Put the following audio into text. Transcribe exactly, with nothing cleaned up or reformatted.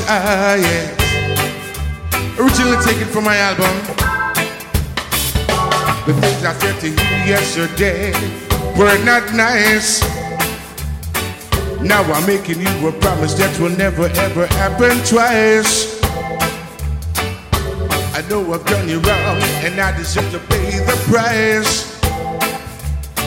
Ah, yes. Originally taken from my album. The things I said to you yesterday were not nice. Now I'm making you a promise that will never ever happen twice. I know I've done you wrong and I deserve to pay the price.